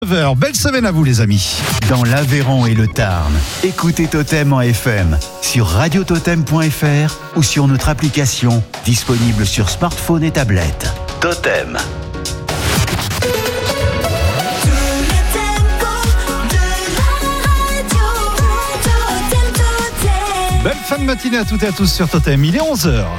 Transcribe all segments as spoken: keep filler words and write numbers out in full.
neuf heures. Belle semaine à vous les amis. Dans l'Aveyron et le Tarn, écoutez Totem en F M sur radio totem point f r ou sur notre application disponible sur smartphone et tablette. Totem. Belle fin de matinée à toutes et à tous sur Totem. Il est onze heures.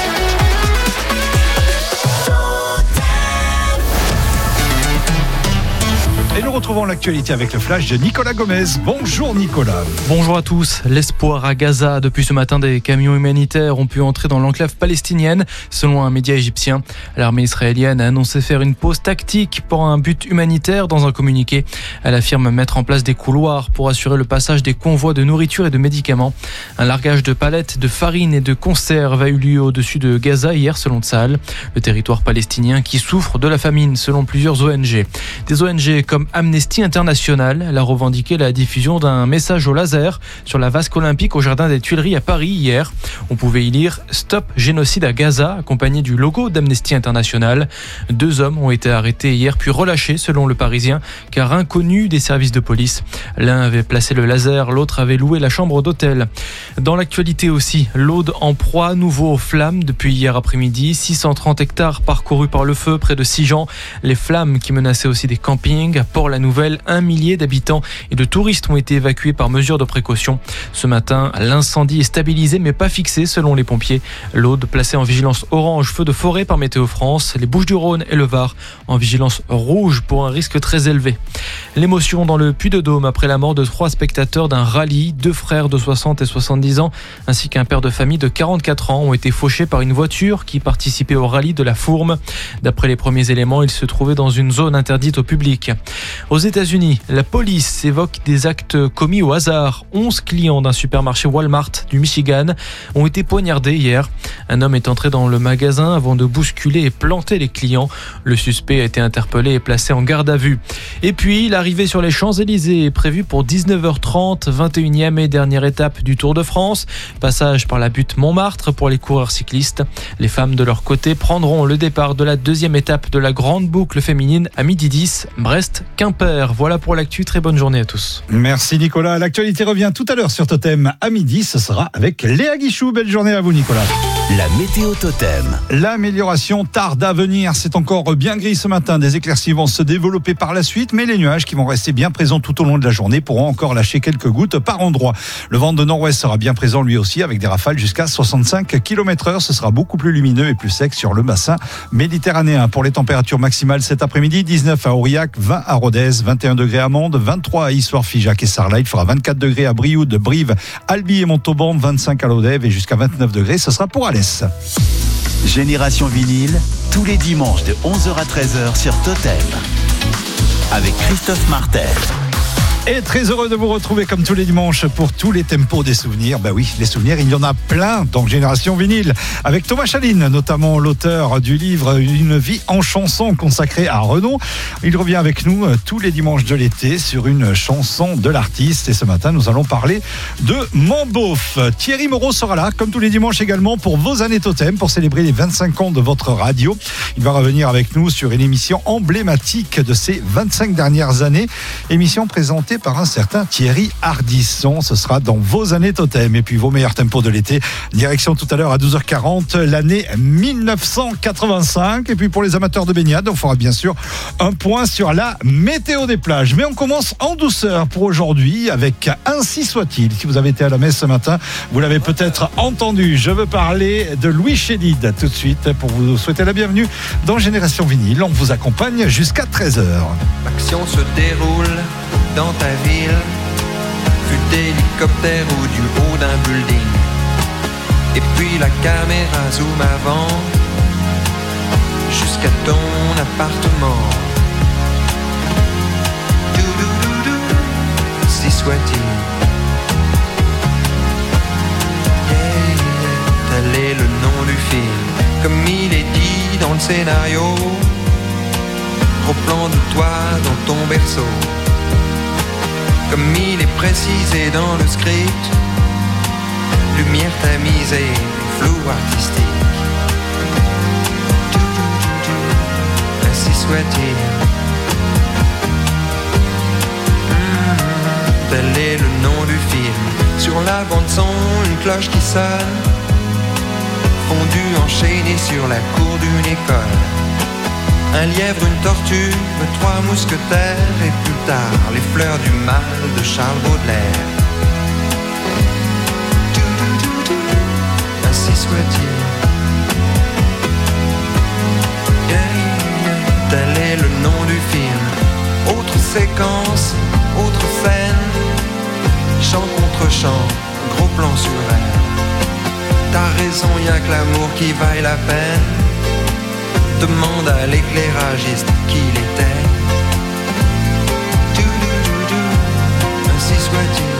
Et nous retrouvons l'actualité avec le flash de Nicolas Gomez. Bonjour Nicolas. Bonjour à tous. L'espoir à Gaza. Depuis ce matin, des camions humanitaires ont pu entrer dans l'enclave palestinienne. Selon un média égyptien, l'armée israélienne a annoncé faire une pause tactique pour un but humanitaire. Dans un communiqué, elle affirme mettre en place des couloirs pour assurer le passage des convois de nourriture et de médicaments. Un largage de palettes, de farine et de conserves a eu lieu au-dessus de Gaza hier selon Tsahal, le territoire palestinien qui souffre de la famine selon plusieurs O N G. Des O N G comme Amnesty International a revendiqué la diffusion d'un message au laser sur la vasque olympique au jardin des Tuileries à Paris hier. On pouvait y lire « Stop génocide à Gaza » accompagné du logo d'Amnesty International. Deux hommes ont été arrêtés hier puis relâchés selon le Parisien car inconnus des services de police. L'un avait placé le laser, l'autre avait loué la chambre d'hôtel. Dans l'actualité aussi, l'Aude en proie à nouveau aux flammes depuis hier après-midi. six cent trente hectares parcourus par le feu près de Sigean. Les flammes qui menaçaient aussi des campings. À Port-la-Nouvelle, un millier d'habitants et de touristes ont été évacués par mesure de précaution. Ce matin, l'incendie est stabilisé mais pas fixé selon les pompiers. L'Aude placée en vigilance orange feu de forêt par Météo France. Les Bouches-du-Rhône et le Var en vigilance rouge pour un risque très élevé. L'émotion dans le Puy-de-Dôme après la mort de trois spectateurs d'un rallye. Deux frères de soixante et soixante-dix ans ainsi qu'un père de famille de quarante-quatre ans ont été fauchés par une voiture qui participait au rallye de la Fourme. D'après les premiers éléments, ils se trouvaient dans une zone interdite au public. Aux États-Unis, la police évoque des actes commis au hasard. onze clients d'un supermarché Walmart du Michigan ont été poignardés hier. Un homme est entré dans le magasin avant de bousculer et planter les clients. Le suspect a été interpellé et placé en garde à vue. Et puis, l'arrivée sur les Champs-Élysées est prévue pour dix-neuf heures trente, vingt et unième et dernière étape du Tour de France. Passage par la butte Montmartre pour les coureurs cyclistes. Les femmes de leur côté prendront le départ de la deuxième étape de la grande boucle féminine à midi dix, Brest-Quimper. Voilà pour l'actu, très bonne journée à tous. Merci Nicolas, l'actualité revient tout à l'heure sur Totem à midi, ce sera avec Léa Guichou. Belle journée à vous Nicolas. La météo Totem. L'amélioration tarde à venir, c'est encore bien gris ce matin, des éclaircies vont se développer par la suite, mais les nuages qui vont rester bien présents tout au long de la journée pourront encore lâcher quelques gouttes par endroit. Le vent de nord-ouest sera bien présent lui aussi avec des rafales jusqu'à soixante-cinq kilomètres heure, ce sera beaucoup plus lumineux et plus sec sur le bassin méditerranéen. Pour les températures maximales cet après-midi, dix-neuf à Aurillac, vingt à Rodez, vingt et un degrés à Mende, vingt-trois à Issoire, Figeac et Sarlat. Il fera vingt-quatre degrés à Brioude, Brive, Albi et Montauban, vingt-cinq à Lodève et jusqu'à vingt-neuf degrés. Ce sera pour Alès. Génération vinyle, tous les dimanches de onze heures à treize heures sur Totem. Avec Christophe Martel. Et très heureux de vous retrouver comme tous les dimanches pour tous les tempos des souvenirs. Ben oui, les souvenirs, il y en a plein dans Génération Vinyle. Avec Thomas Chaline, notamment l'auteur du livre Une vie en chanson consacré à Renaud. Il revient avec nous tous les dimanches de l'été sur une chanson de l'artiste. Et ce matin, nous allons parler de Mon Beauf. Thierry Moreau sera là, comme tous les dimanches également, pour vos années Totem, pour célébrer les vingt-cinq ans de votre radio. Il va revenir avec nous sur une émission emblématique de ces vingt-cinq dernières années. Émission présentée par un certain Thierry Ardisson. Ce sera dans vos années Totem. Et puis vos meilleurs tempos de l'été. Direction tout à l'heure à douze heures quarante, l'année mille neuf cent quatre-vingt-cinq. Et puis pour les amateurs de baignade, on fera bien sûr un point sur la météo des plages. Mais on commence en douceur pour aujourd'hui avec Ainsi soit-il. Si vous avez été à la messe ce matin, vous l'avez peut-être entendu. Je veux parler de Louis Chédid tout de suite pour vous souhaiter la bienvenue dans Génération Vinyle. On vous accompagne jusqu'à treize heures. L'action se déroule dans ta ville, vue d'hélicoptère ou du haut d'un building. Et puis la caméra zoom avant, jusqu'à ton appartement. Doudoudou, si soit-il. Yeah, yeah, tel est le nom du film, comme il est dit dans le scénario. Gros plan de toi dans ton berceau, comme il est précisé dans le script. Lumière tamisée, flou artistique. Ainsi soit-il. film. Sur la bande son, une cloche qui sonne, fondu enchaîné sur la cour d'une école. Un lièvre, une tortue, trois mousquetaires et plus tard les fleurs du mal de Charles Baudelaire. Ainsi soit-il. Yeah, yeah, tel est le nom du film. Autre séquence, autre scène, chant contre chant, gros plan sur elle. T'as raison, y'a que l'amour qui vaille la peine. Demande à l'éclairagiste qui il était. Dou-dou-dou-dou, ainsi soit-il.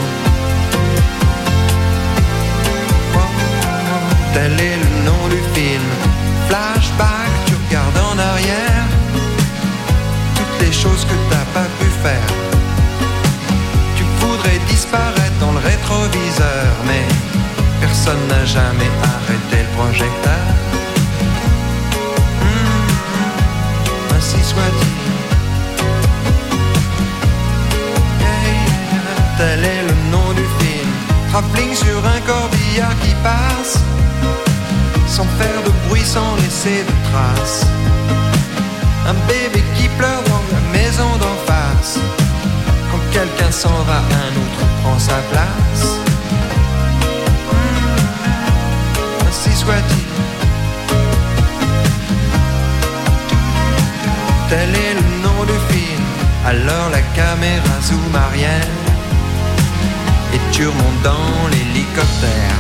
Oh, oh, tel est le nom du film. Flashback, tu regardes en arrière toutes les choses que t'as pas pu faire. Tu voudrais disparaître dans le rétroviseur, mais personne n'a jamais arrêté le projecteur. Mmh, ainsi soit-il. Yeah, yeah, tel est le nom du film. Travelling sur un corbillard qui passe, sans faire de bruit, sans laisser de traces. Un bébé qui pleure dans la maison d'en face. Quand quelqu'un s'en va, un autre prend sa place. Mmh, ainsi soit-il. Tel est le nom du film. Alors la caméra zoom arrière et tu remontes dans l'hélicoptère.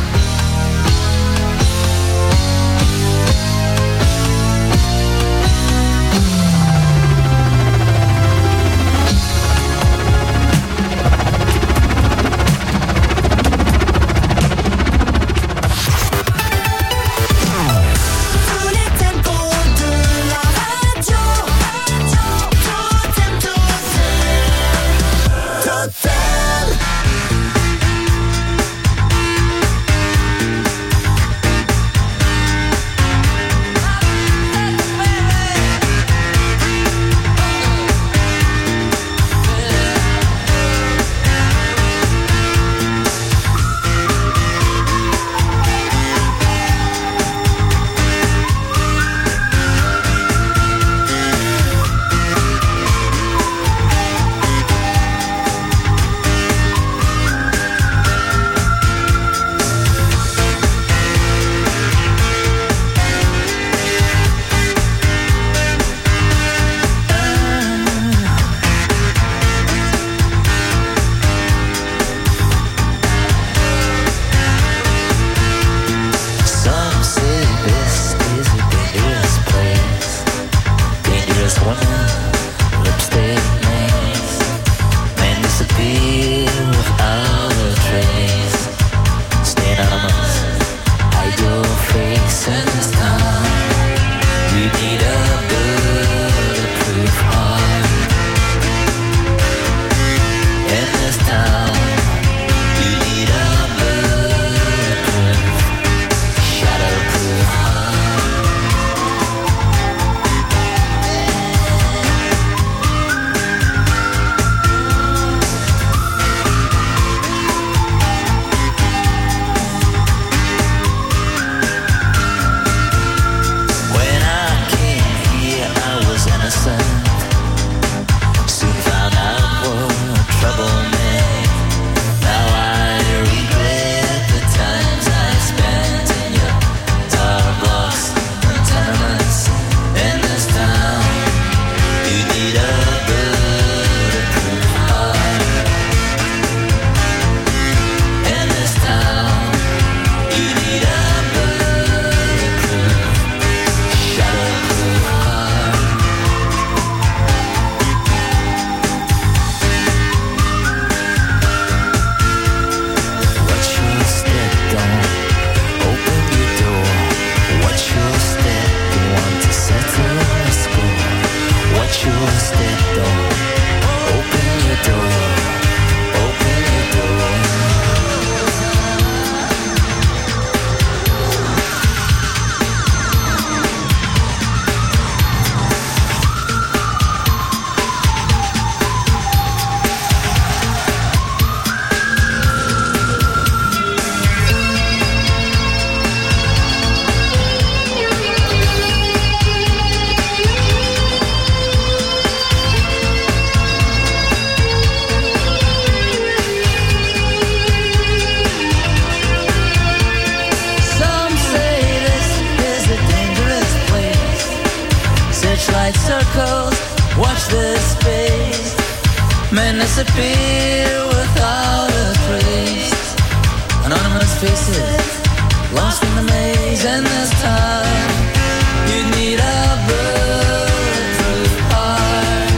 men disappear without a trace. Anonymous faces, lost in the maze, and this time you need a bulletproof heart.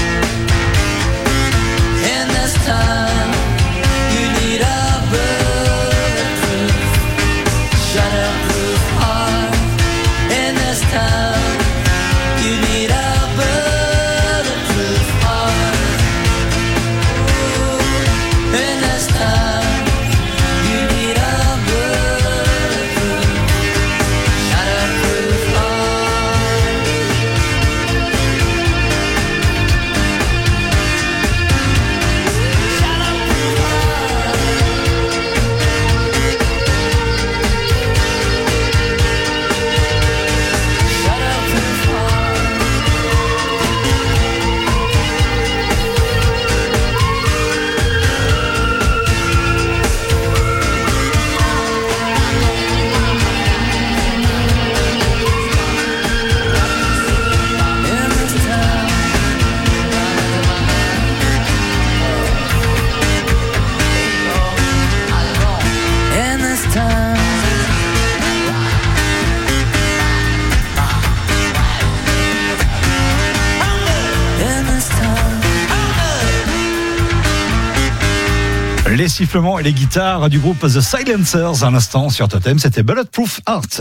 And this time you need a bulletproof, shutterproof heart. And this time you need a bulletproof heart. Ooh. And this time you need a bulletproof, shutterproof heart. Shutterproof heart. Shutterproof heart. In this town, in this town, in this town. Les sifflements et les guitares du groupe The Silencers à l'instant sur Totem, c'était Bulletproof Heart.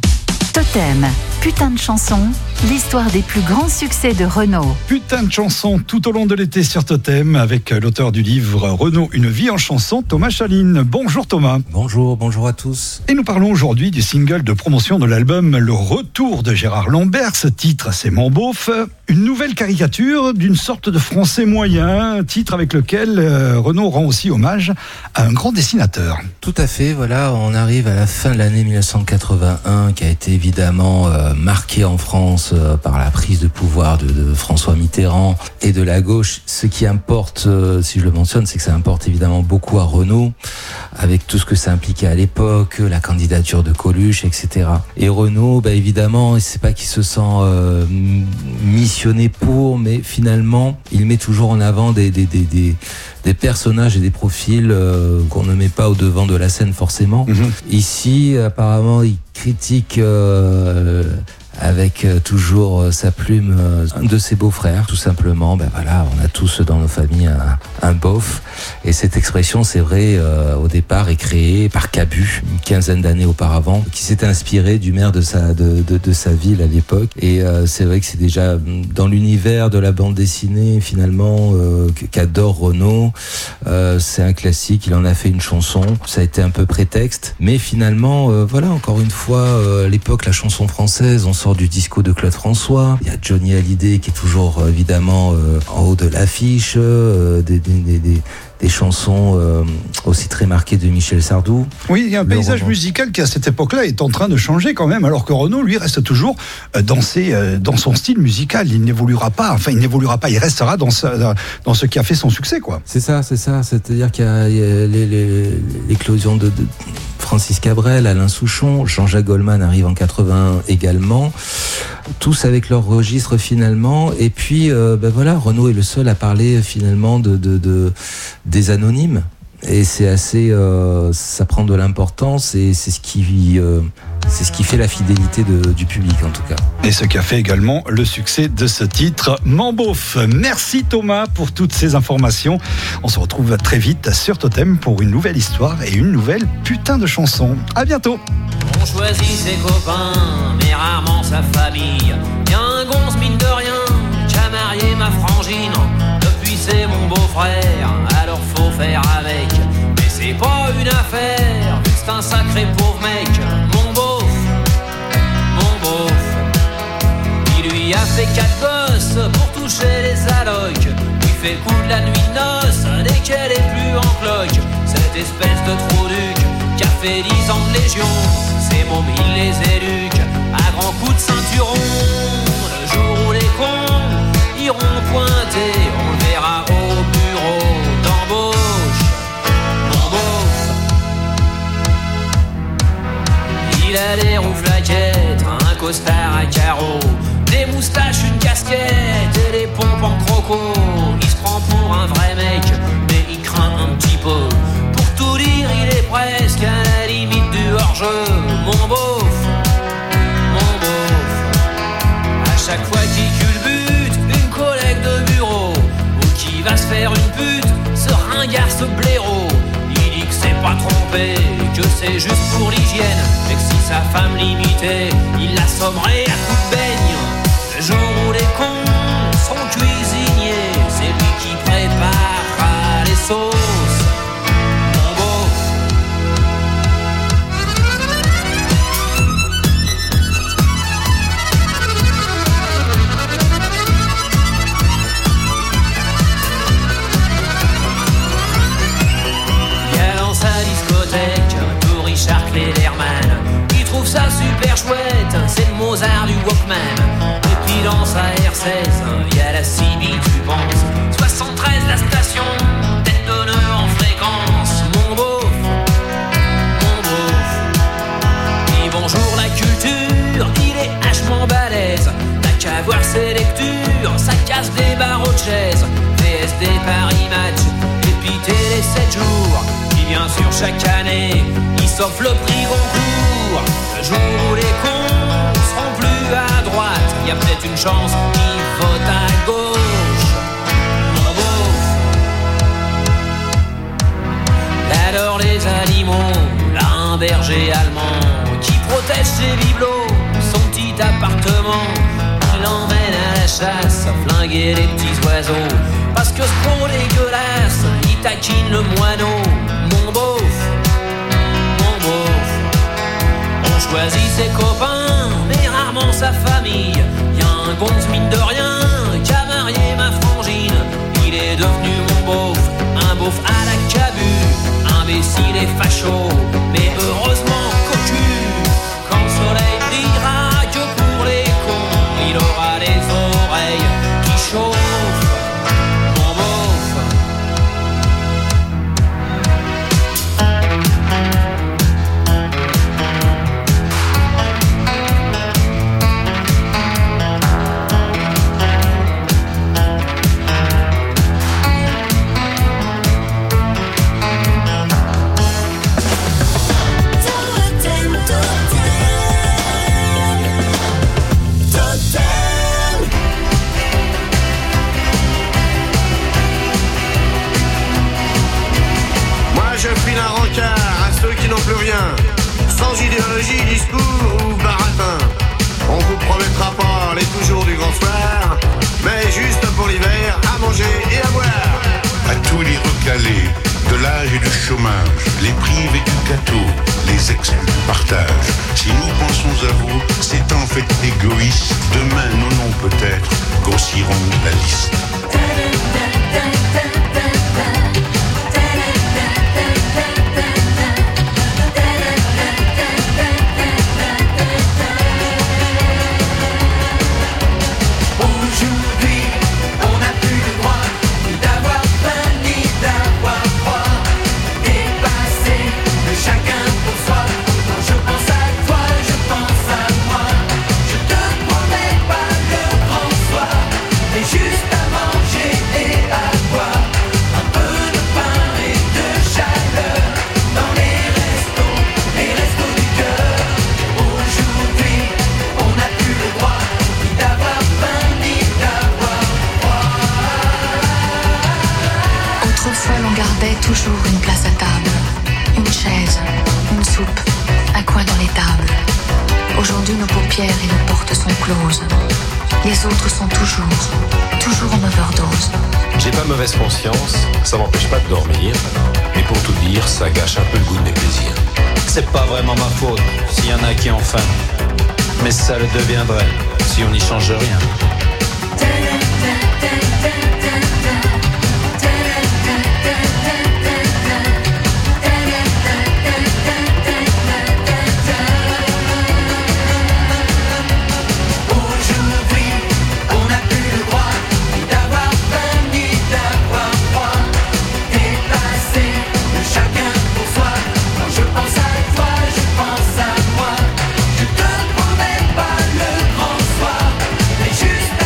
Totem, putain de chanson, l'histoire des plus grands succès de Renaud. Putain de chanson tout au long de l'été sur Totem avec l'auteur du livre Renaud, une vie en chanson, Thomas Chaline. Bonjour Thomas. Bonjour, bonjour à tous. Et nous parlons aujourd'hui du single de promotion de l'album Le Retour de Gérard Lambert. Ce titre, c'est Mon Beauf. Une nouvelle caricature d'une sorte de français moyen, titre avec lequel euh, Renaud rend aussi hommage à un grand dessinateur. Tout à fait, voilà, on arrive à la fin de l'année mille neuf cent quatre-vingt-un qui a été évidemment euh, marquée en France euh, par la prise de pouvoir de, de François Mitterrand et de la gauche. Ce qui importe, euh, si je le mentionne, c'est que ça importe évidemment beaucoup à Renaud, avec tout ce que ça impliquait à l'époque, la candidature de Coluche, et cetera. Et Renaud, bah, évidemment, c'est pas qu'il se sent euh, missionné pour, mais finalement, il met toujours en avant des, des, des, des, des personnages et des profils euh, qu'on ne met pas au devant de la scène forcément. Mmh. Ici, apparemment, il critique euh, avec toujours sa plume un de ses beaux-frères, tout simplement. Ben voilà, on a tous dans nos familles un, un beauf. Et cette expression, c'est vrai, euh, au départ, est créée par Cabu, une quinzaine d'années auparavant, qui s'était inspiré du maire de sa, de, de, de sa ville à l'époque. Et euh, c'est vrai que c'est déjà dans l'univers de la bande dessinée, finalement, euh, qu'adore Renaud. Euh, c'est un classique, il en a fait une chanson. Ça a été un peu prétexte. Mais finalement, euh, voilà, encore une fois, euh, à l'époque, la chanson française, on sort du disco de Claude François. Il y a Johnny Hallyday qui est toujours, évidemment, euh, en haut de l'affiche, euh, des, des, des, des des chansons euh, aussi très marquées de Michel Sardou. Oui, il y a un Le paysage Renaud. musical qui à cette époque-là est en train de changer quand même, alors que Renaud, lui, reste toujours dans, ses, dans son style musical. Il n'évoluera pas, enfin il n'évoluera pas, il restera dans ce, dans ce qui a fait son succès, quoi. C'est ça, c'est ça. C'est-à-dire qu'il y a, il y a les, les, l'éclosion de, de Francis Cabrel, Alain Souchon, Jean-Jacques Goldman arrive en quatre-vingt également, tous avec leur registre finalement. Et puis, euh, ben voilà, Renaud est le seul à parler finalement de, de, de des anonymes. Et c'est assez, euh, ça prend de l'importance et c'est ce qui, euh, c'est ce qui fait la fidélité de, du public en tout cas. Et ce qui a fait également le succès de ce titre, Mon Beauf. Merci Thomas pour toutes ces informations. On se retrouve très vite sur Totem pour une nouvelle histoire et une nouvelle putain de chanson. À bientôt. On choisit ses copains, mais rarement sa famille. Y'a un gonze mine de rien, qui a marié ma frangine. Depuis c'est mon beau-frère, alors faut faire avec. Mais c'est pas une affaire, vu que c'est un sacré pauvre mec. Mon beauf, mon beauf, il lui a fait quatre gosses pour toucher les allocs. Lui fait coup de la nuit de noces, dès qu'elle est plus en cloque. Cette espèce de trou-duc qui a fait dix ans de légion, c'est mon mille les éluques, à grands coups de ceinturon. Le jour où les cons iront pointer, on le verra au bureau d'embauche. Mon beauf, il a des roues flaquettes, un costard à carreaux, des moustaches, une casquette et des pompes en croco. Il se prend pour un vrai faire une pute, ce ringard, ce blaireau. Il dit que c'est pas trompé, que c'est juste pour l'hygiène, mais que si sa femme l'imitait, il l'assommerait à coups de beigne. Le jour où les cons seront cuisiniers, c'est lui qui préparera les sauces. Mon beauf. Il y a dans sa discothèque tout Richard Klederman. Il trouve ça super chouette, c'est le Mozart du Walkman. Et puis dans sa R seize, il y a la C B, tu penses. soixante-treize la station, tête d'honneur en fréquence. Mon beauf, mon beauf. Dis bonjour la culture, il est hachement balèze. T'as qu'à voir ses lectures, ça casse des barreaux de chaise. V S D Paris Match, et puis Télé sept jours. Qui bien sûr chaque année, il s'offre le prix Goncourt. Le jour où les cons seront plus à droite, y a peut-être une chance qu'ils votent à gauche. Mon beauf. Il adore les animaux, là un berger allemand qui protège ses bibelots, son petit appartement. Il l'emmène à la chasse, flinguer les petits oiseaux. Parce que ce gros dégueulasse, il taquine le moineau. Mon beauf, mon beauf. On choisit ses copains, mais rarement sa famille. Y'a un gonze mine de rien qui a marié ma frangine. Il est devenu mon beauf, un beauf à la cabu, imbécile et facho, mais heureusement cocu. Quand le soleil brillera que pour les cons, il aura les oreilles qui chauffent. Mon beauf. Plus rien, sans idéologie, discours ou baratin. On vous promettra pas les toujours du grand soir, mais juste pour l'hiver, à manger et à boire. À tous les recalés, de l'âge et du chômage, les privés du gâteau, les exclus du partage. Si nous pensons à vous, c'est en fait égoïste. Demain, nos noms peut-être grossiront la liste. Toujours une place à table, une chaise, une soupe, un coin dans l'étable. Aujourd'hui, nos paupières et nos portes sont closes. Les autres sont toujours, toujours en overdose. J'ai pas mauvaise conscience, ça m'empêche pas de dormir. Mais pour tout dire, ça gâche un peu le goût de mes plaisirs. C'est pas vraiment ma faute s'il y en a qui ont faim. Mais ça le deviendrait si on n'y change rien. Juste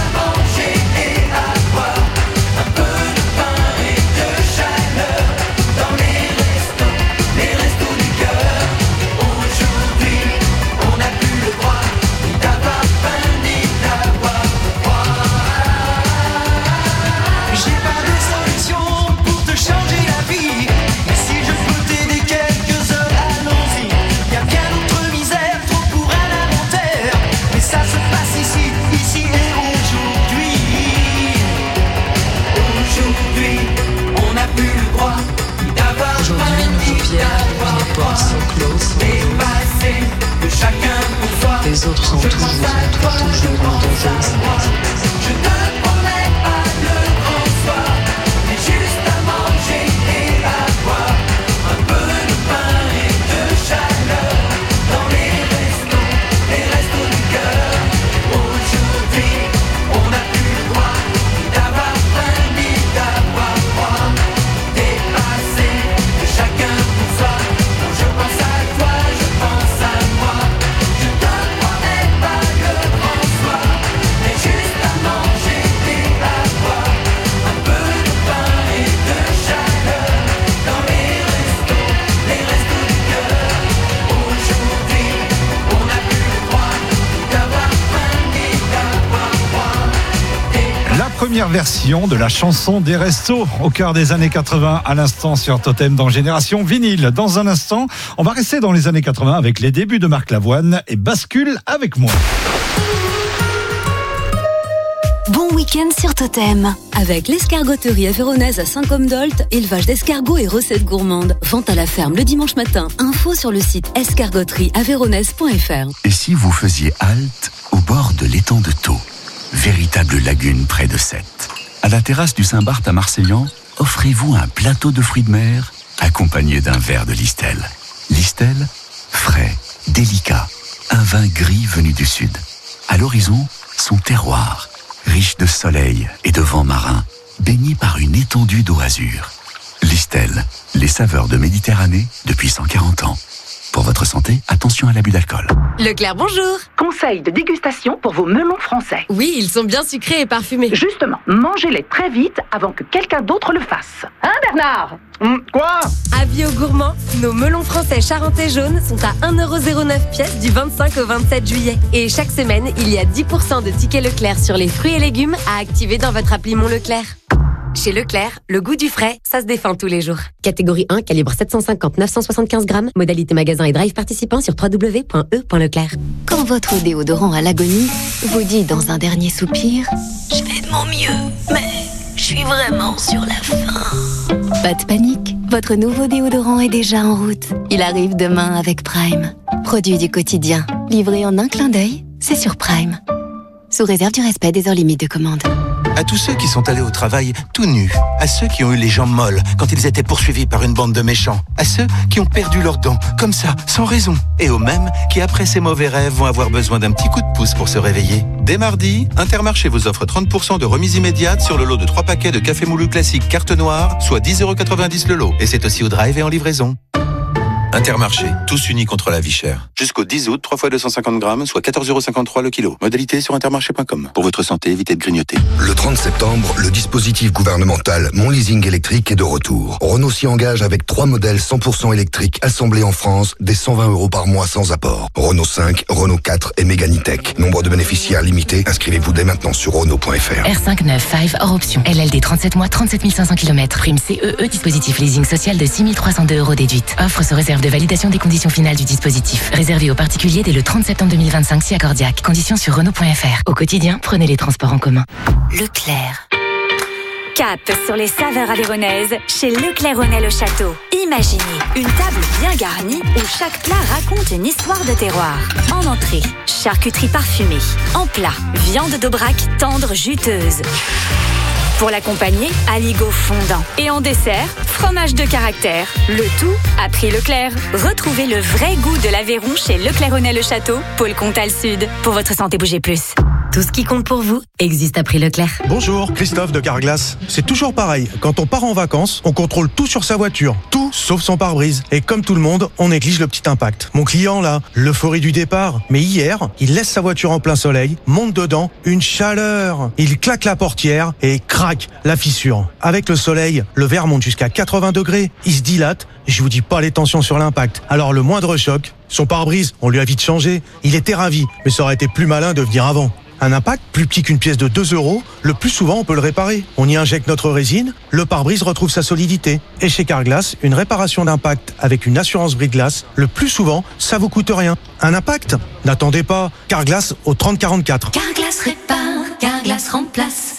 portes sont closes. Dépassé de chacun pour soi. Les autres sont toujours en toi, toujours dans ton face. Je te promets pas le grand soir, mais juste à manger et à boire. Un peu de pain et de chaleur dans les restos, les restos du cœur. Aujourd'hui, on n'a plus le droit ni d'avoir faim ni d'avoir froid. Dépassé de chacun pour soi. Quand je pense à toi, je pense à moi. Je te promets pas le grand soir, mais juste à manger et à boire. Un peu de pain et de chaleur dans les restos, les restos du cœur. Aujourd'hui, on n'a plus le droit ni d'avoir faim ni d'avoir froid. La première version de la chanson des restos au cœur des années quatre-vingts à l'instant sur Totem dans Génération Vinyle. Dans un instant, on va rester dans les années quatre-vingts avec les débuts de Marc Lavoine et Bascule avec moi. Bon week-end sur Totem. Avec l'escargoterie avéronaise à Saint-Côme-d'Olt, élevage d'escargots et recettes gourmandes. Vente à la ferme le dimanche matin. Info sur le site escargoterie avéronaise point f r. Et si vous faisiez halte au bord de l'étang de Thau, véritable lagune près de Sète. À la terrasse du Saint-Barth à Marseillan, offrez-vous un plateau de fruits de mer accompagné d'un verre de Listel. Listel, frais, délicat, un vin gris venu du sud. À l'horizon, son terroir, riche de soleil et de vent marin, baigné par une étendue d'eau azur. Listel, les saveurs de Méditerranée depuis cent quarante ans. Pour votre santé, attention à l'abus d'alcool. Leclerc, bonjour. Conseil de dégustation pour vos melons français. Oui, ils sont bien sucrés et parfumés. Justement, mangez-les très vite avant que quelqu'un d'autre le fasse. Hein, Bernard? Hum, Quoi? Avis aux gourmands, nos melons français charentais jaunes sont à un euro zéro neuf pièce du vingt-cinq au vingt-sept juillet. Et chaque semaine, il y a dix pour cent de tickets Leclerc sur les fruits et légumes à activer dans votre appli Mon Leclerc. Chez Leclerc, le goût du frais, ça se défend tous les jours. Catégorie un, calibre sept cent cinquante à neuf cent soixante-quinze grammes. Modalité magasin et drive participant sur w w w point e point leclerc. Quand votre déodorant à l'agonie vous dit dans un dernier soupir « Je fais de mon mieux, mais je suis vraiment sur la fin ». Pas de panique, votre nouveau déodorant est déjà en route. Il arrive demain avec Prime. Produit du quotidien, livré en un clin d'œil, c'est sur Prime. Sous réserve du respect des heures limites de commande. À tous ceux qui sont allés au travail tout nus, à ceux qui ont eu les jambes molles quand ils étaient poursuivis par une bande de méchants, à ceux qui ont perdu leurs dents, comme ça, sans raison, et aux mêmes qui, après ces mauvais rêves, vont avoir besoin d'un petit coup de pouce pour se réveiller. Dès mardi, Intermarché vous offre trente pour cent de remise immédiate sur le lot de trois paquets de café moulu classique carte noire, soit dix euros quatre-vingt-dix le lot. Et c'est aussi au drive et en livraison. Intermarché, tous unis contre la vie chère. Jusqu'au dix août, trois fois deux cent cinquante grammes, soit quatorze euros cinquante-trois le kilo. Modalité sur intermarché point com. Pour votre santé, évitez de grignoter. Le trente septembre, le dispositif gouvernemental Mon Leasing électrique est de retour. Renault s'y engage avec trois modèles cent pour cent électriques assemblés en France, dès cent vingt euros par mois sans apport. Renault cinq, Renault quatre et Mégane E-Tech. Nombre de bénéficiaires limité. Inscrivez-vous dès maintenant sur Renault point f r. R cinq neuf cinq hors option. L L D trente-sept mois, trente-sept mille cinq cents kilomètres. Prime C E E, dispositif leasing social de six mille trois cent deux euros déduite. Offre sous réserve de validation des conditions finales du dispositif. Réservé aux particuliers dès le trente septembre deux mille vingt-cinq si accordiaque. Conditions sur Renault point f r. Au quotidien, prenez les transports en commun. Leclerc. Cap sur les saveurs avéronaises chez Leclerc Aunay le Château. Imaginez une table bien garnie où chaque plat raconte une histoire de terroir. En entrée, charcuterie parfumée. En plat, viande d'Aubrac tendre juteuse. Pour l'accompagner, aligot fondant. Et en dessert, fromage de caractère. Le tout à prix Leclerc. Retrouvez le vrai goût de l'Aveyron chez Leclerc Aunay le Château, Pôle Comtal Sud. Pour votre santé, bougez plus. Tout ce qui compte pour vous existe à prix Leclerc. Bonjour, Christophe de Carglass. C'est toujours pareil. Quand on part en vacances, on contrôle tout sur sa voiture. Tout sauf son pare-brise. Et comme tout le monde, on néglige le petit impact. Mon client, là, l'euphorie du départ. Mais hier, il laisse sa voiture en plein soleil, monte dedans, une chaleur. Il claque la portière et craque la fissure. Avec le soleil, le verre monte jusqu'à quatre-vingts degrés. Il se dilate. Je vous dis pas les tensions sur l'impact. Alors le moindre choc, son pare-brise, on lui a vite changé. Il était ravi, mais ça aurait été plus malin de venir avant. Un impact plus petit qu'une pièce de deux euros, le plus souvent on peut le réparer. On y injecte notre résine, le pare-brise retrouve sa solidité. Et chez Carglass, une réparation d'impact avec une assurance brise-glace, le plus souvent, ça vous coûte rien. Un impact? N'attendez pas, Carglass au trente quarante-quatre. Carglass répare, Carglass remplace.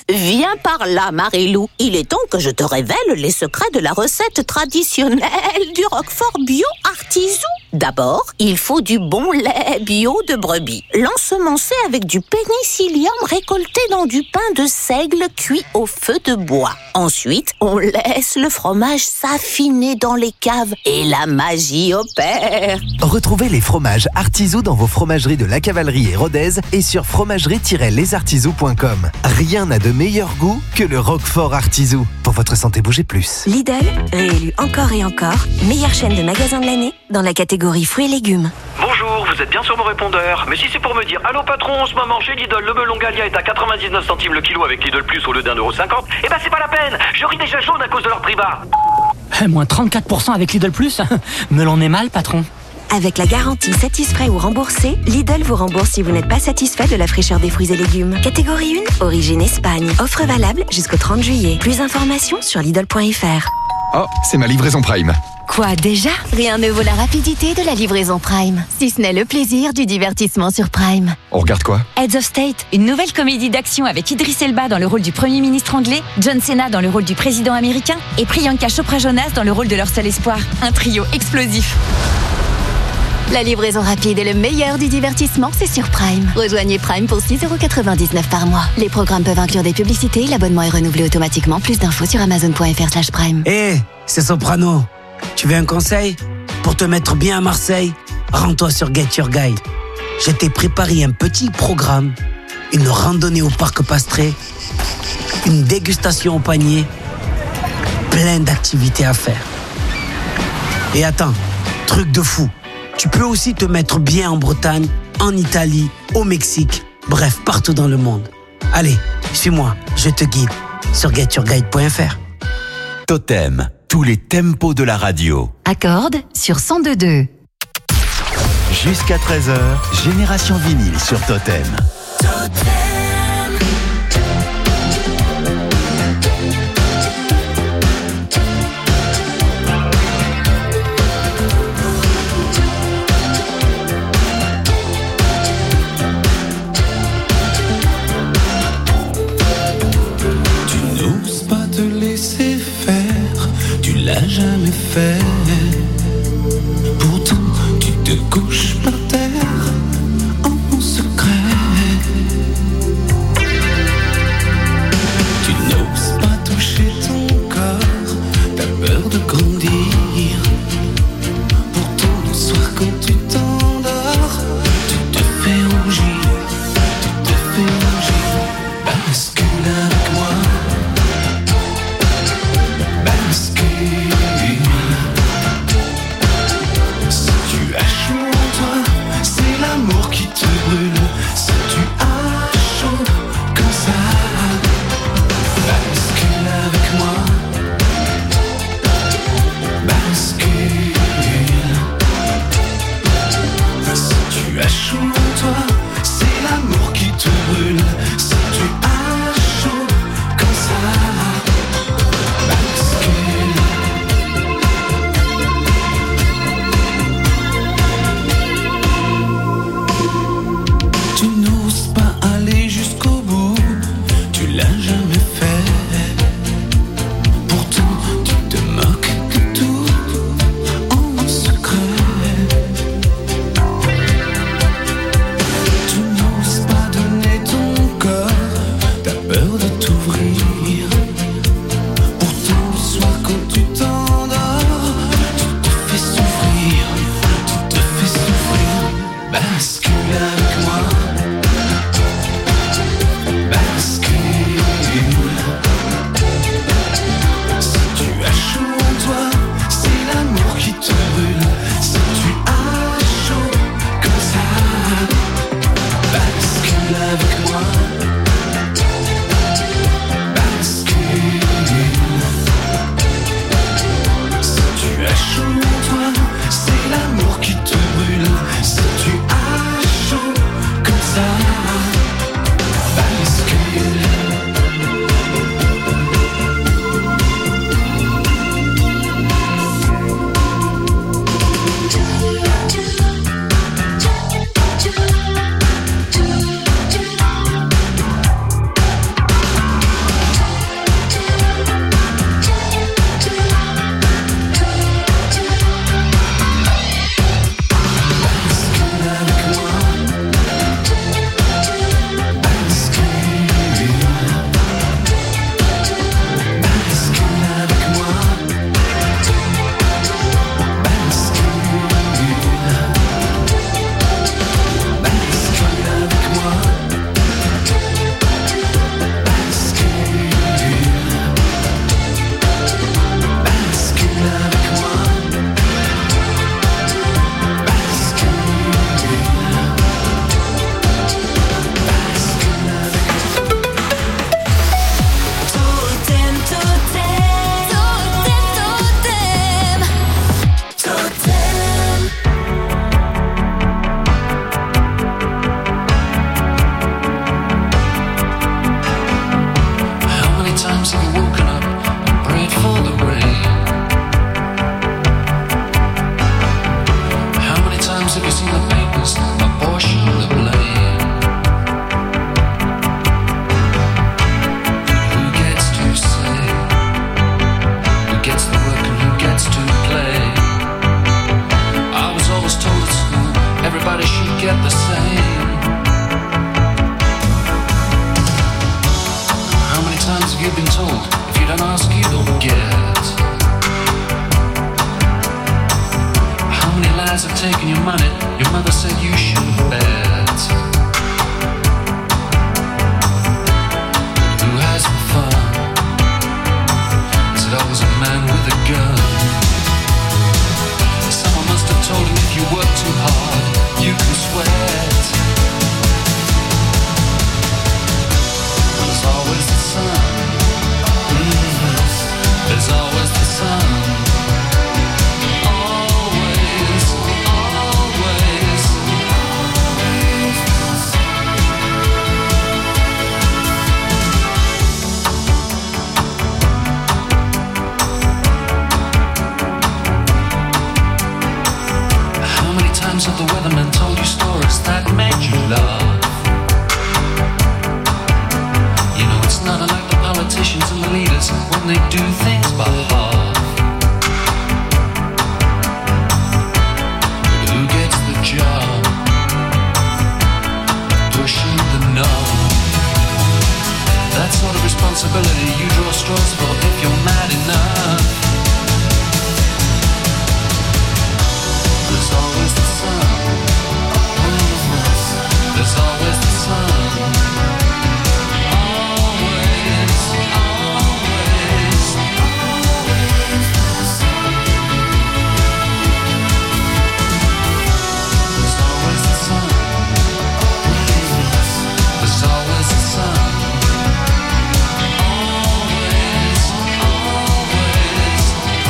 Viens par là, Marilou. Il est temps que je te révèle les secrets de la recette traditionnelle du Roquefort bio artisan. D'abord, il faut du bon lait bio de brebis, l'ensemencer avec du pénicillium récolté dans du pain de seigle cuit au feu de bois. Ensuite, on laisse le fromage s'affiner dans les caves et la magie opère. Retrouvez les fromages Artisou dans vos fromageries de La Cavalerie et Rodez et sur fromagerie tiret les artisous point com. Rien n'a de meilleur goût que le Roquefort Artisou. Pour votre santé, bougez plus. Lidl, réélu encore et encore, meilleure chaîne de magasins de l'année dans la catégorie fruits et légumes. Bonjour, vous êtes bien sur mon répondeur. Mais si c'est pour me dire allô patron, en ce moment chez Lidl, le melon Gallia est à quatre-vingt-dix-neuf centimes le kilo avec Lidl Plus au lieu d'un euro cinquante, eh ben c'est pas la peine, je ris déjà jaune à cause de leur prix bas. Eh, moins trente-quatre pour cent avec Lidl Plus. Melon est mal, patron. Avec la garantie satisfait ou remboursé, Lidl vous rembourse si vous n'êtes pas satisfait de la fraîcheur des fruits et légumes. Catégorie un, origine Espagne. Offre valable jusqu'au trente juillet. Plus d'informations sur Lidl point F R. Oh, c'est ma livraison Prime. Quoi, déjà? Rien ne vaut la rapidité de la livraison Prime, si ce n'est le plaisir du divertissement sur Prime. On regarde quoi? Heads of State, une nouvelle comédie d'action avec Idris Elba dans le rôle du Premier ministre anglais, John Cena dans le rôle du président américain et Priyanka Chopra Jonas dans le rôle de leur seul espoir. Un trio explosif. La livraison rapide et le meilleur du divertissement, c'est sur Prime. Rejoignez Prime pour six euros quatre-vingt-dix-neuf par mois. Les programmes peuvent inclure des publicités, l'abonnement est renouvelé automatiquement. Plus d'infos sur amazon point f r slash prime. Hé, hey, c'est Soprano. Tu veux un conseil? Pour te mettre bien à Marseille, rends-toi sur Get Your Guide. Je t'ai préparé un petit programme, une randonnée au parc Pastré, une dégustation au panier, plein d'activités à faire. Et attends, truc de fou, tu peux aussi te mettre bien en Bretagne, en Italie, au Mexique, bref, partout dans le monde. Allez, suis-moi, je te guide sur get your guide point f r. Totem, tous les tempos de la radio. Accorde sur cent deux virgule deux. Jusqu'à treize heures, Génération Vinyle sur Totem. L'as jamais fait. Pourtant, tu te couches par terre en secret. Tu n'oses pas toucher ton corps, t'as peur de grandir. Pourtant, le soir quand tu t'endors, tu te fais rougir, tu te fais rougir. Bascule avec moi. Si tu as chaud en toi, get the same. How many times have you been told, if you don't ask, you don't get? How many lies have taken your money, your mother said you shouldn't bet? Who has the fun? Is it always a man with a gun? Someone must have told him if you work too hard, you can sweat. There's always the sun. Mm-hmm. There's always the sun. Always, always, always. How many times have the weatherman told you stories that made you laugh? You know it's not unlike the politicians and the leaders when they do things by half. But who gets the job? Pushing the knob. That sort of responsibility you draw straws for if you're mad enough. There's always the sun. There's always the sun. Always, always, always. There's always the sun. There's always the sun. Always, always,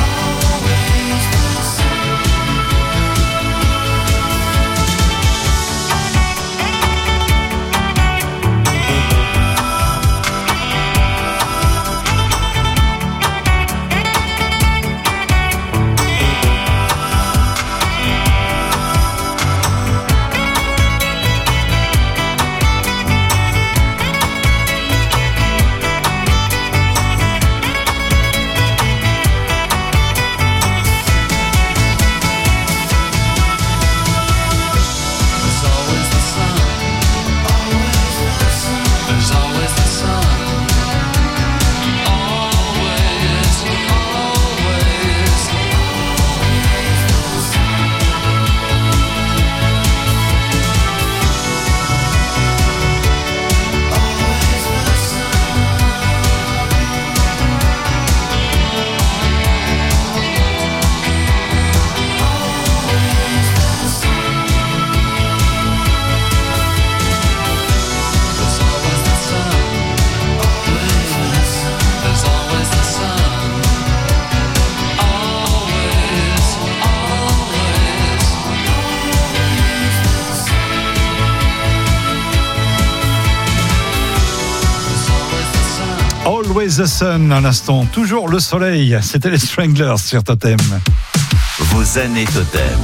Always the Sun, à l'instant. Toujours le soleil. C'était les Stranglers sur Totem. Vos années Totem.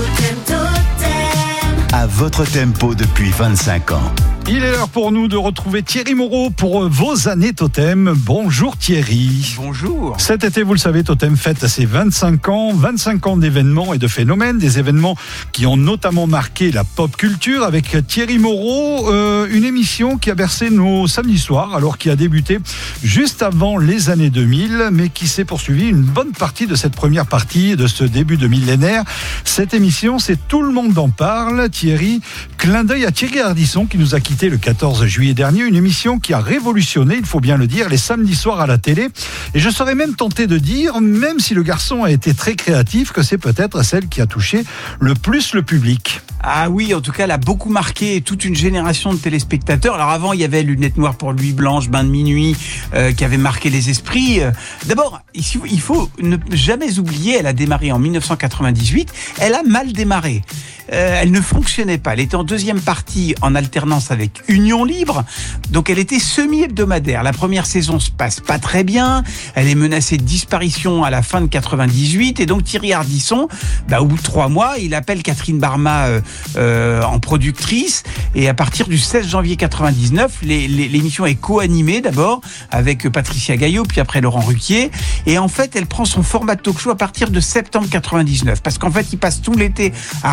À votre tempo depuis vingt-cinq ans. Il est l'heure pour nous de retrouver Thierry Moreau pour vos années Totem. Bonjour Thierry. Bonjour. Cet été, vous le savez, Totem fête ses vingt-cinq ans. vingt-cinq ans d'événements et de phénomènes. Des événements qui ont notamment marqué la pop culture avec Thierry Moreau. Euh, une émission qui a bercé nos samedis soirs, alors qui a débuté juste avant les années deux mille, mais qui s'est poursuivie une bonne partie de cette première partie, de ce début de millénaire. Cette émission, c'est Tout le monde en parle. Thierry, clin d'œil à Thierry Ardisson qui nous a quitté le quatorze juillet dernier, une émission qui a révolutionné, il faut bien le dire, les samedis soirs à la télé. Et je serais même tenté de dire, même si le garçon a été très créatif, que c'est peut-être celle qui a touché le plus le public. Ah oui, en tout cas, elle a beaucoup marqué toute une génération de téléspectateurs. Alors avant, il y avait Lunettes noires pour Louis Blanche, Bain de minuit, euh, qui avait marqué les esprits. D'abord, il faut ne jamais oublier, elle a démarré en dix-neuf cent quatre-vingt-dix-huit. Elle a mal démarré. Euh, elle ne fonctionnait pas. Elle était en deuxième partie en alternance avec Union Libre. Donc elle était semi-hebdomadaire. La première saison se passe pas très bien. Elle est menacée de disparition à la fin de quatre-vingt-dix-huit. Et donc Thierry Ardisson, bah, au bout de trois mois, il appelle Catherine Barma euh, euh, en productrice. Et à partir du seize janvier quatre-vingt-dix-neuf, les, les, l'émission est co-animée d'abord avec Patricia Gaillot, puis après Laurent Ruquier. Et en fait, elle prend son format de talk-show à partir de septembre quatre-vingt-dix-neuf. Parce qu'en fait, il passe tout l'été à retravailler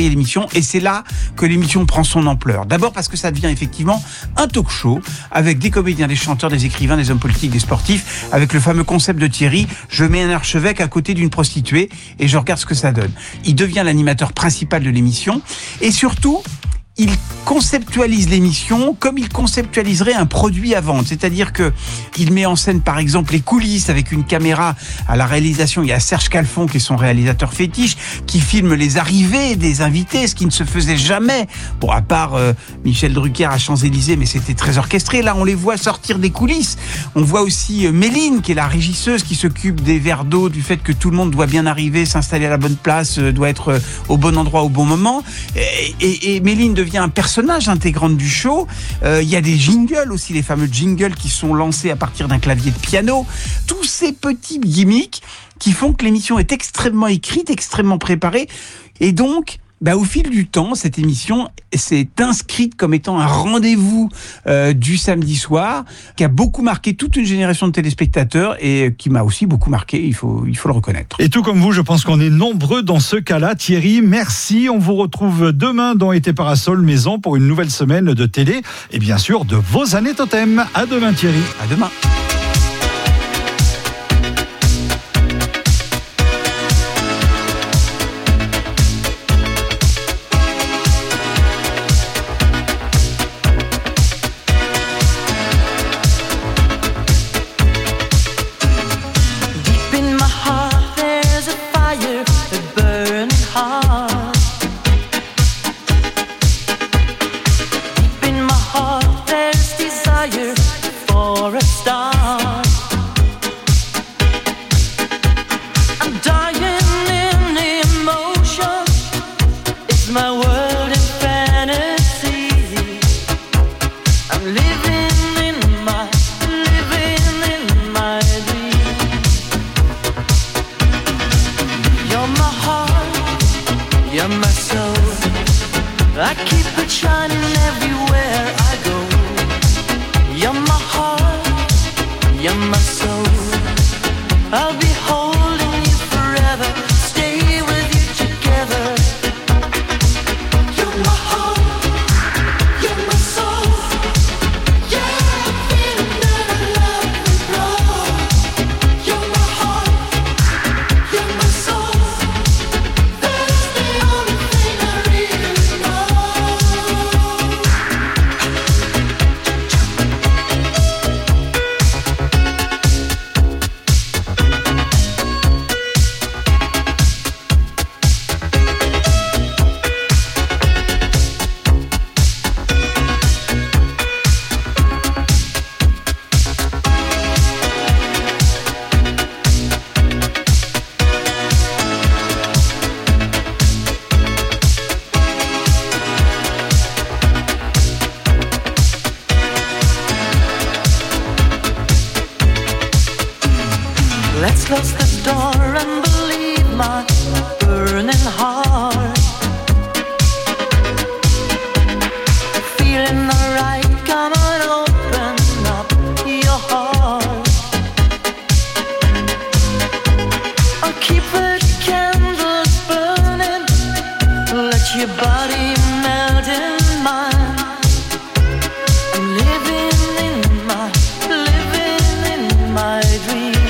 créé l'émission et c'est là que l'émission prend son ampleur. D'abord parce que ça devient effectivement un talk show avec des comédiens, des chanteurs, des écrivains, des hommes politiques, des sportifs, avec le fameux concept de Thierry, je mets un archevêque à côté d'une prostituée et je regarde ce que ça donne. Il devient l'animateur principal de l'émission et surtout, il conceptualise l'émission comme il conceptualiserait un produit à vendre. C'est-à-dire que il met en scène, par exemple, les coulisses avec une caméra à la réalisation. Il y a Serge Calfon, qui est son réalisateur fétiche, qui filme les arrivées des invités, ce qui ne se faisait jamais. Bon, à part euh, Michel Drucker à Champs-Élysées, mais c'était très orchestré. Là, on les voit sortir des coulisses. On voit aussi euh, Méline, qui est la régisseuse, qui s'occupe des verres d'eau, du fait que tout le monde doit bien arriver, s'installer à la bonne place, euh, doit être euh, au bon endroit au bon moment. Et, et, et Méline devient un personnage intégrante du show. Euh, il y a des jingles aussi, les fameux jingles qui sont lancés à partir d'un clavier de piano. Tous ces petits gimmicks qui font que l'émission est extrêmement écrite, extrêmement préparée. Et donc, bah, au fil du temps, cette émission s'est inscrite comme étant un rendez-vous euh, du samedi soir qui a beaucoup marqué toute une génération de téléspectateurs et qui m'a aussi beaucoup marqué, il faut, il faut le reconnaître. Et tout comme vous, je pense qu'on est nombreux dans ce cas-là. Thierry, merci. On vous retrouve demain dans Été Parasol Maison pour une nouvelle semaine de télé et bien sûr de vos années totem. À demain Thierry. À demain. Let's close the door and believe my burning heart. Feeling alright, come on, open up your heart. I'll keep the candles burning, let your body melt in mine. I'm living in my, living in my dreams.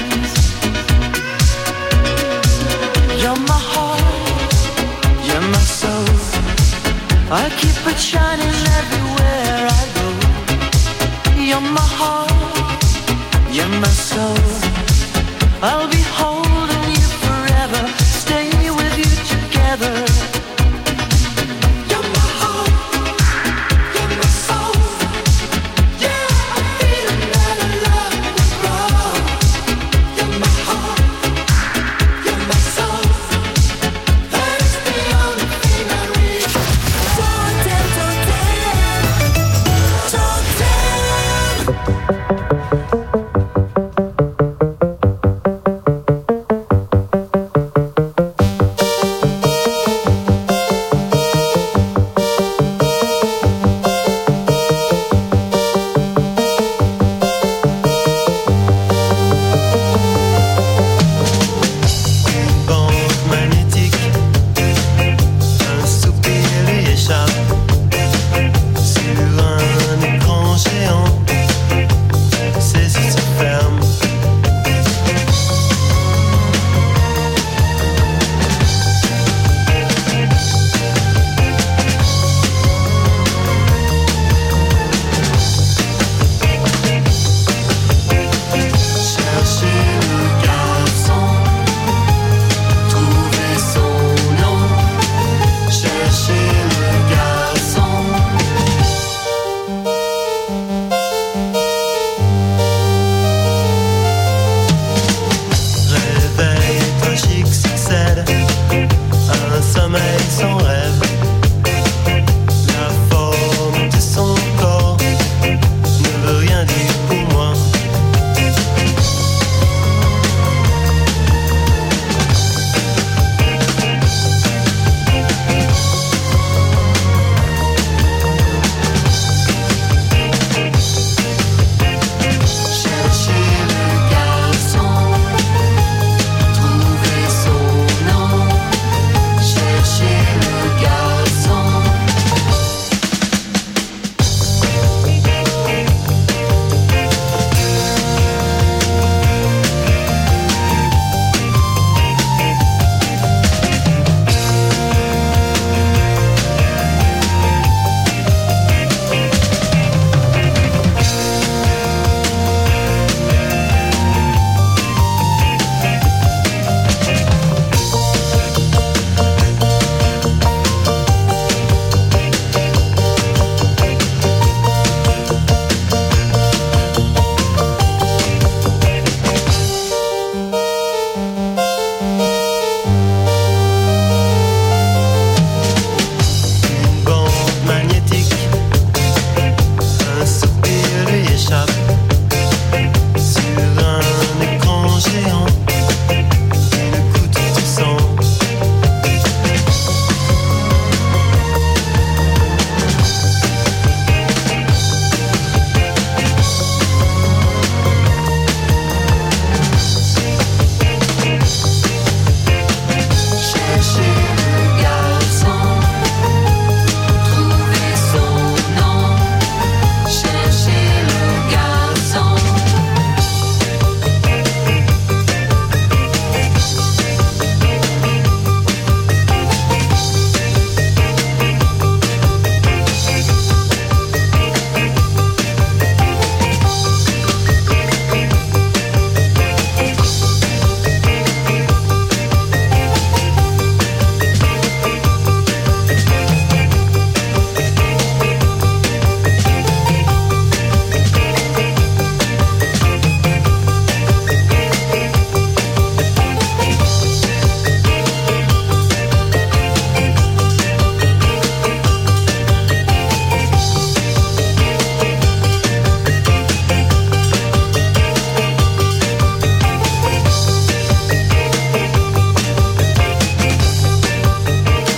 You're my heart, you're my soul. I keep it shining everywhere I go. You're my heart, you're my soul. I'll be holding you forever, stay with you together. You're my heart, you're my soul. Yeah, I'm feeling that I love will grow. You're my heart, you're my soul. That is the only thing I need. Totem, totem.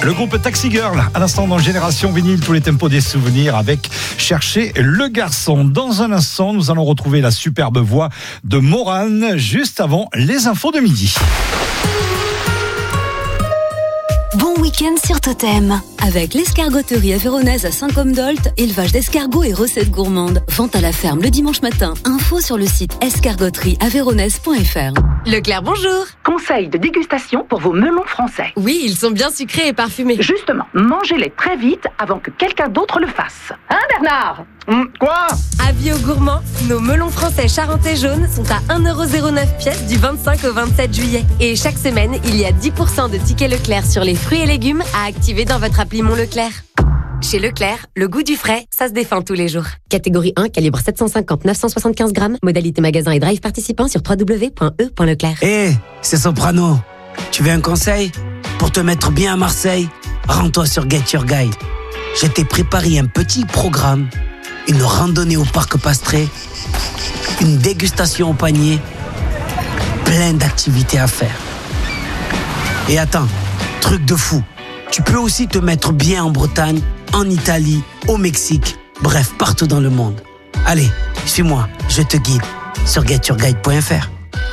Le groupe Taxi Girl, à l'instant dans Génération Vinyle, tous les tempos des souvenirs avec Chercher le garçon. Dans un instant, nous allons retrouver la superbe voix de Morane, juste avant les infos de midi. Bon week-end sur Totem. Avec l'escargoterie avéronaise à Saint-Côme-d'Olt, élevage d'escargots et recettes gourmandes. Vente à la ferme le dimanche matin. Info sur le site escargoterie avéronaise point f r. Leclerc, bonjour. Conseil de dégustation pour vos melons français. Oui, ils sont bien sucrés et parfumés. Justement, mangez-les très vite avant que quelqu'un d'autre le fasse. Hein, Bernard? Hum, Quoi? Avis aux gourmands, nos melons français charentais jaunes sont à un euro zéro neuf pièce du vingt-cinq au vingt-sept juillet. Et chaque semaine, il y a dix pour cent de tickets Leclerc sur les fruits et légumes à activer dans votre appli Mon Leclerc. Chez Leclerc, le goût du frais, ça se défend tous les jours. Catégorie un, calibre sept cent cinquante neuf cent soixante-quinze grammes. Modalité magasin et drive participant sur w w w point e point leclerc. Hé, hey, c'est Soprano. Tu veux un conseil? Pour te mettre bien à Marseille, rends-toi sur Get Your Guide. Je t'ai préparé un petit programme, une randonnée au parc Pastré, une dégustation au panier, plein d'activités à faire. Et attends, truc de fou, tu peux aussi te mettre bien en Bretagne, en Italie, au Mexique, bref, partout dans le monde. Allez, suis-moi, je te guide sur get your guide point f r.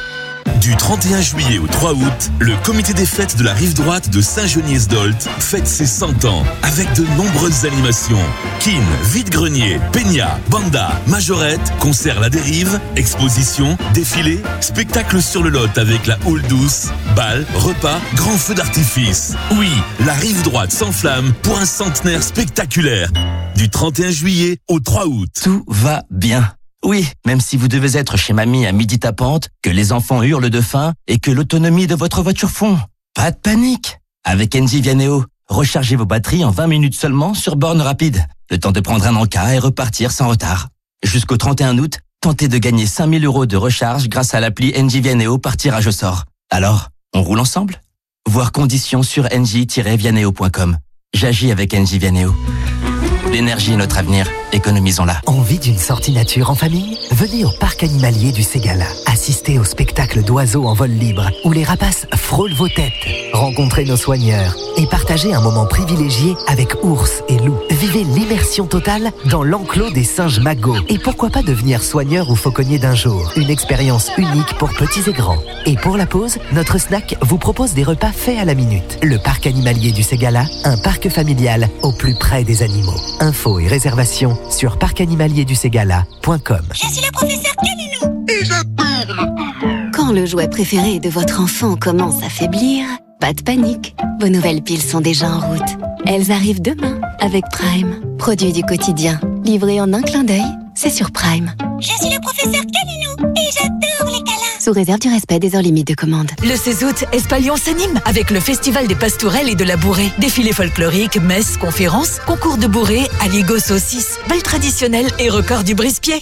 Du trente et un juillet au trois août, le comité des fêtes de la rive droite de Saint-Geniez-d'Olt fête ses cent ans avec de nombreuses animations. Kin, vide-grenier, peña, banda, majorette, concert La Dérive, exposition, défilé, spectacle sur le lot avec la houle douce, bal, repas, grand feu d'artifice. Oui, la rive droite s'enflamme pour un centenaire spectaculaire. Du trente et un juillet au trois août. Tout va bien. Oui, même si vous devez être chez mamie à midi tapante, que les enfants hurlent de faim et que l'autonomie de votre voiture fond. Pas de panique. Avec Engie Vianeo, rechargez vos batteries en vingt minutes seulement sur borne rapide. Le temps de prendre un encas et repartir sans retard. Jusqu'au trente et un août, tentez de gagner cinq mille euros de recharge grâce à l'appli Engie Vianeo par tirage au sort. Alors, on roule ensemble? Voir conditions sur engie tiret vianeo point com. J'agis avec Engie Vianeo. L'énergie est notre avenir, économisons-la. Envie d'une sortie nature en famille? Venez au parc animalier du Ségala. Assistez au spectacle d'oiseaux en vol libre où les rapaces frôlent vos têtes. Rencontrez nos soigneurs et partagez un moment privilégié avec ours et loups. Vivez l'immersion totale dans l'enclos des singes Mago. Et pourquoi pas devenir soigneur ou fauconnier d'un jour? Une expérience unique pour petits et grands. Et pour la pause, notre snack vous propose des repas faits à la minute. Le parc animalier du Ségala, un parc familial au plus près des animaux. Infos et réservations sur parc animalier du ségala point com. Je suis le professeur Calilou et j'adore. Quand le jouet préféré de votre enfant commence à faiblir, pas de panique. Vos nouvelles piles sont déjà en route. Elles arrivent demain avec Prime. Produit du quotidien, livré en un clin d'œil, c'est sur Prime. Je suis le professeur Calilou et j'adore les câlins. Sous réserve du respect des heures limites de commande. Le seize août, Espalion s'anime avec le Festival des Pastourelles et de la Bourrée. Défilés folkloriques, messes, conférences, concours de bourrée, aligot saucisse, bal traditionnel et record du brise-pied.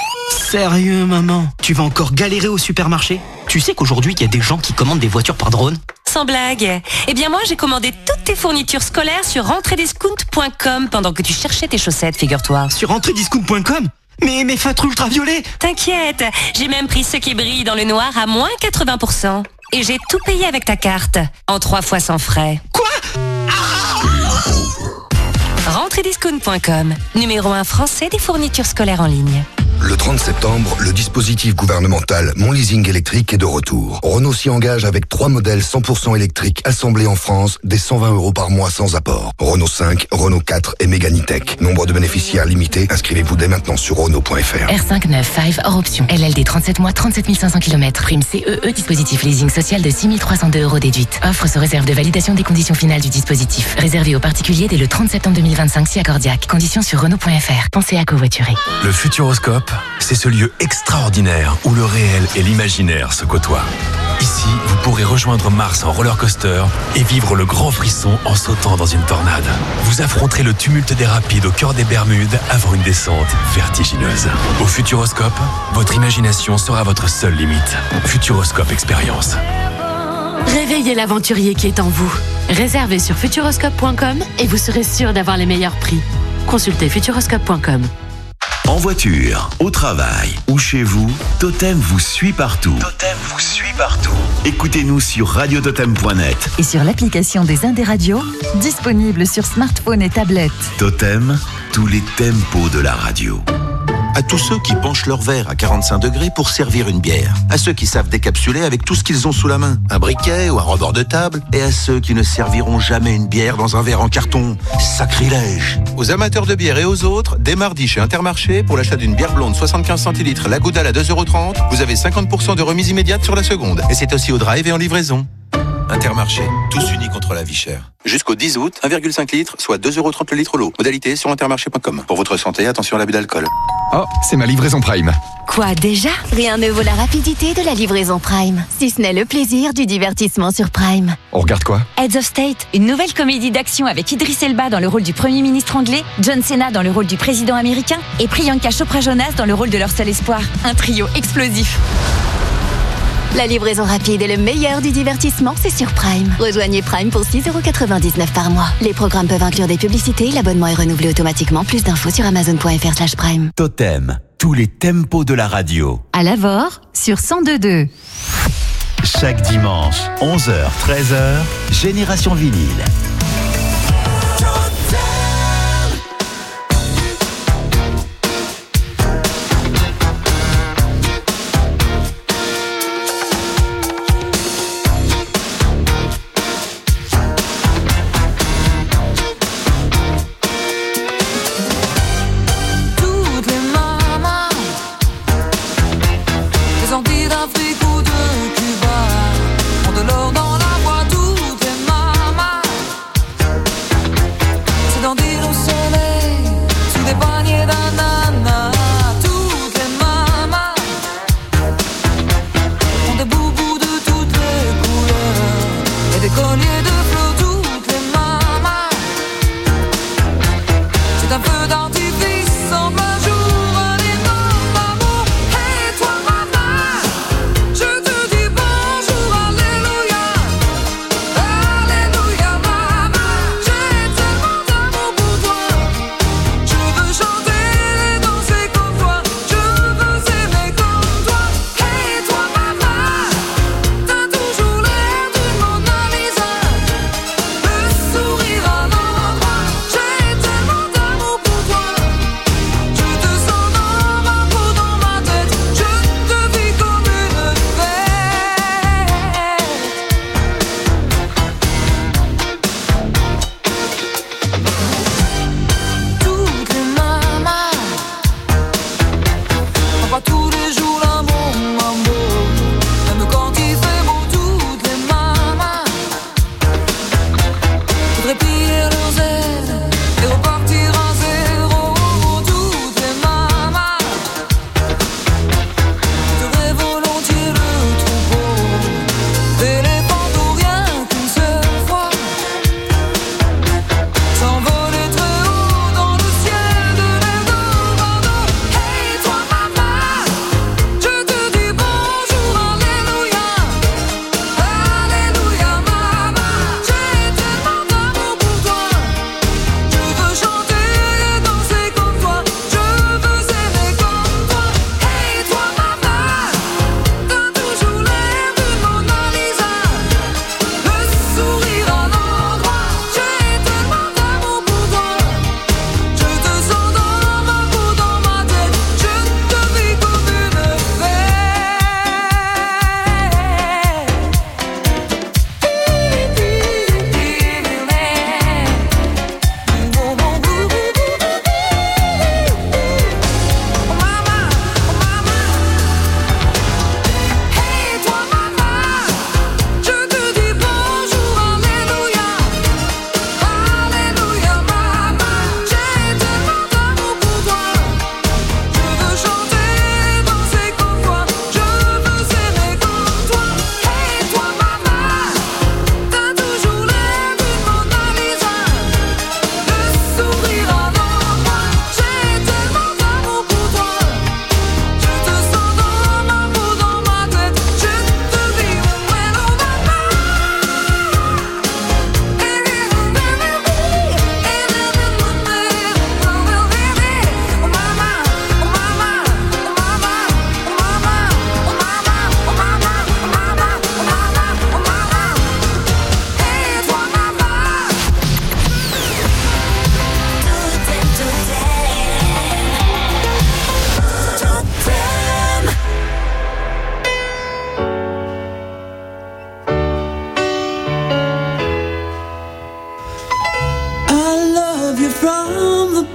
Sérieux, maman? Tu vas encore galérer au supermarché? Tu sais qu'aujourd'hui, il y a des gens qui commandent des voitures par drone? Sans blague. Eh bien moi, j'ai commandé toutes tes fournitures scolaires sur rentrée discount point com pendant que tu cherchais tes chaussettes, figure-toi. Sur rentrée discount point com? Mais mes feutres ultraviolets! T'inquiète, j'ai même pris ceux qui brillent dans le noir à moins quatre-vingts pour cent. Et j'ai tout payé avec ta carte, en trois fois sans frais. Quoi? rentrée discount point com, numéro un français des fournitures scolaires en ligne. Le trente septembre, le dispositif gouvernemental Mon Leasing électrique est de retour. Renault s'y engage avec trois modèles cent pour cent électriques assemblés en France, dès cent vingt euros par mois sans apport. Renault cinq, Renault quatre et Mégane E-Tech. Nombre de bénéficiaires limité. Inscrivez-vous dès maintenant sur Renault point f r. R cinq neuf cinq hors option. L L D trente-sept mois, trente-sept mille cinq cents kilomètres. Prime C E E, dispositif leasing social de six mille trois cent deux euros déduite. Offre sous réserve de validation des conditions finales du dispositif. Réservé aux particuliers dès le trente septembre deux mille vingt-cinq si accordiaque. Conditions sur Renault point f r. Pensez à covoiturer. Le Futuroscope, c'est ce lieu extraordinaire où le réel et l'imaginaire se côtoient. Ici, vous pourrez rejoindre Mars en roller coaster et vivre le grand frisson en sautant dans une tornade. Vous affronterez le tumulte des rapides au cœur des Bermudes avant une descente vertigineuse. Au Futuroscope, votre imagination sera votre seule limite. Futuroscope Expérience. Réveillez l'aventurier qui est en vous. Réservez sur futuroscope point com et vous serez sûr d'avoir les meilleurs prix. Consultez futuroscope point com. En voiture, au travail ou chez vous, Totem vous suit partout. Totem vous suit partout. Écoutez-nous sur radio totem point net. Et sur l'application des Indés Radio, disponible sur smartphone et tablette. Totem, tous les tempos de la radio. À tous ceux qui penchent leur verre à quarante-cinq degrés pour servir une bière. À ceux qui savent décapsuler avec tout ce qu'ils ont sous la main. Un briquet ou un rebord de table. Et à ceux qui ne serviront jamais une bière dans un verre en carton. Sacrilège. Aux amateurs de bière et aux autres, dès mardi chez Intermarché, pour l'achat d'une bière blonde soixante-quinze centilitres, la Goudal à deux euros trente, vous avez cinquante pour cent de remise immédiate sur la seconde. Et c'est aussi au drive et en livraison. Intermarché, tous unis contre la vie chère. Jusqu'au dix août, un virgule cinq litres, soit deux euros trente le litre l'eau. Modalité sur intermarché point com. Pour votre santé, attention à l'abus d'alcool. Oh, c'est ma livraison Prime. Quoi déjà? Rien ne vaut la rapidité de la livraison Prime. Si ce n'est le plaisir du divertissement sur Prime. On regarde quoi? Heads of State, une nouvelle comédie d'action avec Idris Elba dans le rôle du Premier ministre anglais, John Cena dans le rôle du président américain et Priyanka Chopra Jonas dans le rôle de leur seul espoir. Un trio explosif. La livraison rapide et le meilleur du divertissement, c'est sur Prime. Rejoignez Prime pour six euros quatre-vingt-dix-neuf par mois. Les programmes peuvent inclure des publicités, l'abonnement est renouvelé automatiquement. Plus d'infos sur amazon point f r slash prime. Totem, tous les tempos de la radio. À Lavore, sur cent deux virgule deux. Chaque dimanche, onze heures treize heures, Génération Vinyle.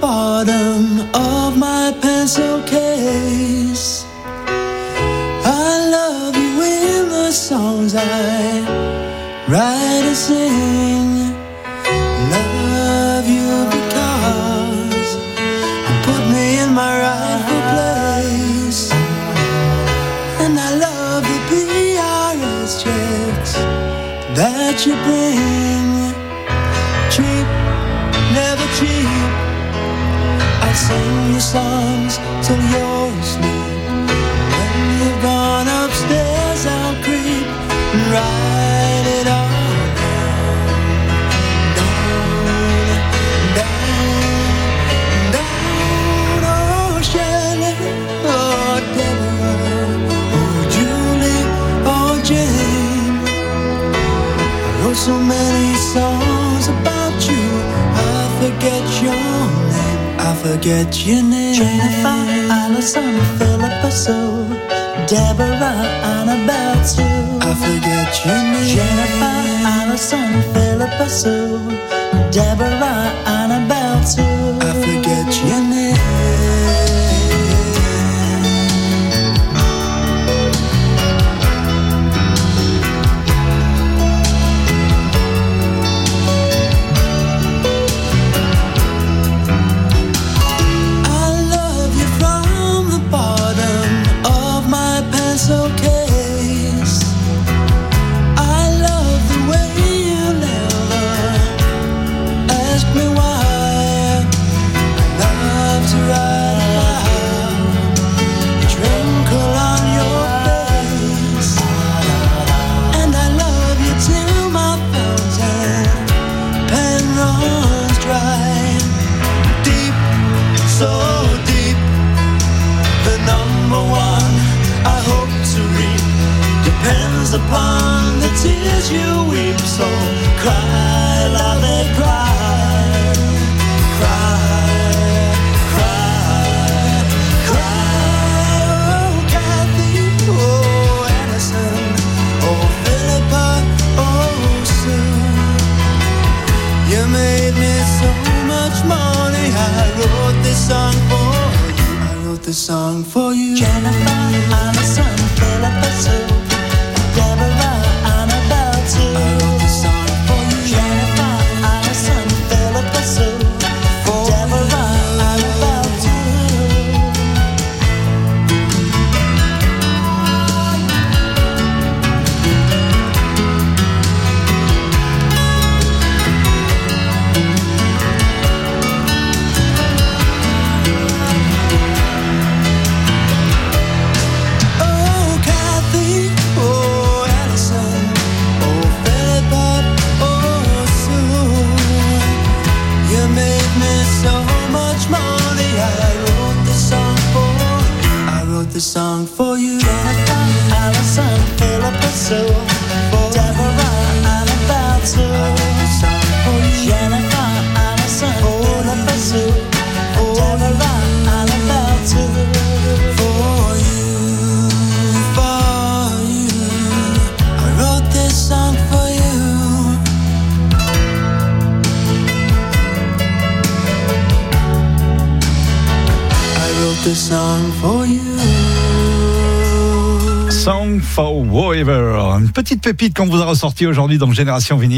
bottom of my pencil case. I love you in the songs I write and sing. Love you because you put me in my rightful place. And I love the P R S checks that you bring. Cheap, never cheap. I'll sing you songs till you're asleep. When you've gone upstairs, I'll creep and write it all down, down, down. Oh, Shelley, oh, Deborah, oh, Julie, oh, Jane. I wrote so many songs about you, I forget your name. I forget your name. Jennifer, Allison, Philippa Sue, Deborah, Annabelle Sue. I forget your name. Jennifer, Allison, Philippa Sue, Deborah, Annabelle Sue. I forget your name. Upon the tears you weep, so cry, love it, cry, cry, cry, cry. Oh, Kathy, oh, Allison, oh, Philippa, oh, Sue. You made me so much money. I wrote this song for you. I wrote this song for you. Jennifer, Allison, Philippa, Sue. Deborah, Annabelle Sue. I wrote this song for you. Jennifer, Allison, Philippa Sue. Deborah, Annabelle Sue. Oh, Kathy, oh, Allison, oh, Philippa, oh, Sue. You made me so much money. I wrote this song for, I wrote this song for you. Jennifer, Allison, Philippa Sue. Deborah, Annabelle Sue. I wrote this song for you. Jennifer, Allison, Philippa Sue. Deborah, Annabelle Sue. For you, for you. I wrote this song for you. I wrote this song for you. Song for Whoever. Une petite pépite qu'on vous a ressorti aujourd'hui dans Génération Vinyle.